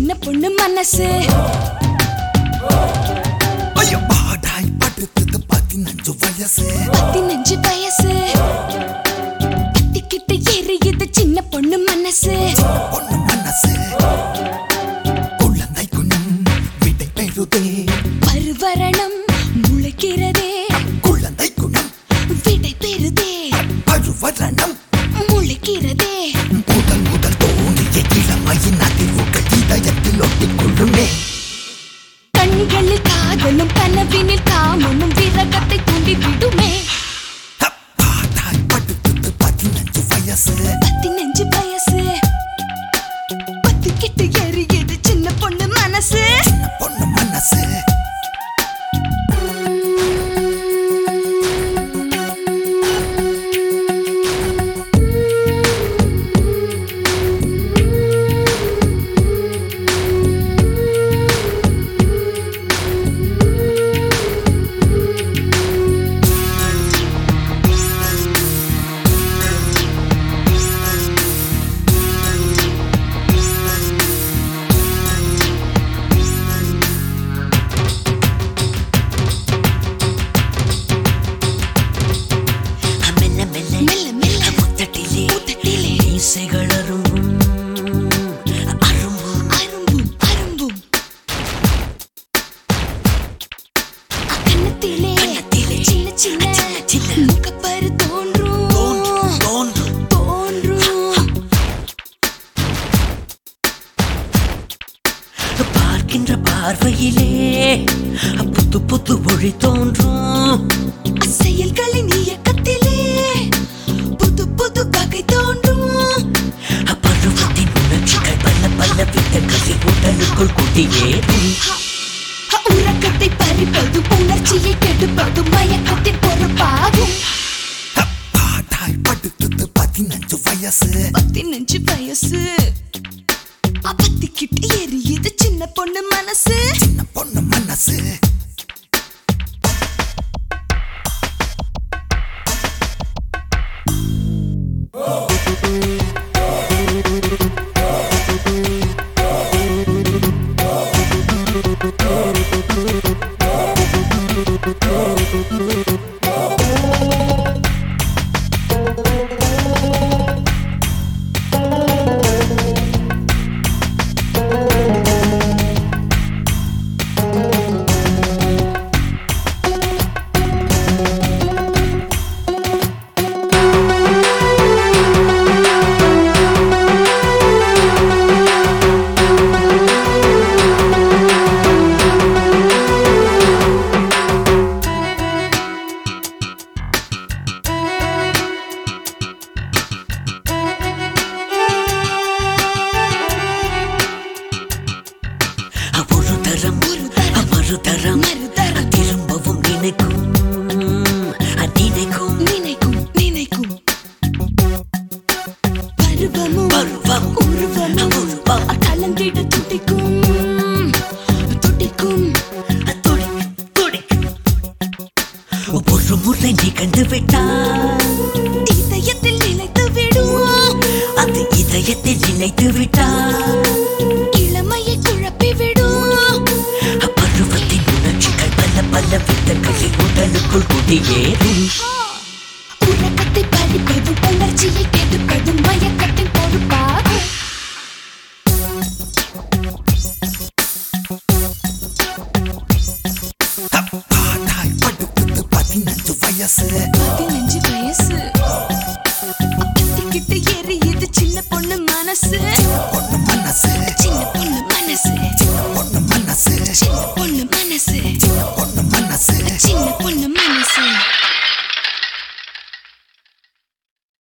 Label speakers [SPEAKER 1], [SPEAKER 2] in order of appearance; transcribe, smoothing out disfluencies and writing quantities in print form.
[SPEAKER 1] சின்ன பொண்ணு மனசு
[SPEAKER 2] பாடாய் படுத்தது 15 வயசு
[SPEAKER 1] 15 வயசு பத்திக்கிட்டு எரியுது சின்ன பொண்ணு மனசு
[SPEAKER 2] குழந்தை குணம் விடை பெறுதே
[SPEAKER 1] பருவரணம் முளைக்கிறதே
[SPEAKER 2] குழந்தை குணம்
[SPEAKER 1] விடை பெறுதே
[SPEAKER 2] பருவரணம்
[SPEAKER 1] முளைக்கிறதே
[SPEAKER 2] முதல் முதல் தோணிய இளமையின் அதிர்வுகள் இதயத்தில் ஒட்டிக்கொள்ளுமே
[SPEAKER 1] கண்களில் காதலும் கனவினில் காமமும் விரகத்தை தூண்டி விடுமே
[SPEAKER 2] பாடாய் படுத்தது 15 வயசு
[SPEAKER 1] 15 வயசு பத்திக்கிட்டு எரியுது சின்ன பொண்ணு மனசு
[SPEAKER 2] பொண்ணு மனசு
[SPEAKER 3] பார்வையிலே புது புது மொழி தோன்றும்
[SPEAKER 1] செயல்களின் இயக்கத்திலே புது புது வகை தோன்றும்
[SPEAKER 3] பருவத்தின் உணர்ச்சிகள் பல பல விதங்களில் உடலுக்குள் குடியேறும்
[SPEAKER 1] உறக்கத்தை பறிப்பதும் உணர்ச்சியை கெடுப்பதும் மயக்கத்தின் பொறுப்பாகும்
[SPEAKER 2] பாடாய் படுத்தது 15 வயசு
[SPEAKER 1] 15 வயசு பத்திக்கிட்டு எரியுது சின்ன பொண்ணு மனசு
[SPEAKER 2] சின்ன பொண்ணு மனசு
[SPEAKER 3] மறுதரம் திரும்பவும் நினைக்கும் பருவம் உருவம்
[SPEAKER 1] கலந்திட துடிக்கும்
[SPEAKER 3] ஒரு முறை நீ கண்டு விட்டால்
[SPEAKER 1] இதயத்தில் நிலைத்து விடும்
[SPEAKER 3] அது இதயத்தில் நிலைத்து விட்டால்
[SPEAKER 1] இளமையை குழப்பி விடும்
[SPEAKER 3] பருவத்தின் உணர்ச்சிகள் பல பல விதங்களில் உடலுக்குள் குடியேறும்
[SPEAKER 1] உறக்கத்தை பறிப்பதும் உணர்ச்சியை கெடுப்பதும் மயக்கத்தின் பொறுப்பாகும்
[SPEAKER 2] பாடாய் படுத்தது 15 வயசு
[SPEAKER 1] 15 வயசு பத்திக்கிட்டு எரியுது சின்ன பொண்ணு மனசு
[SPEAKER 2] பொண்ணு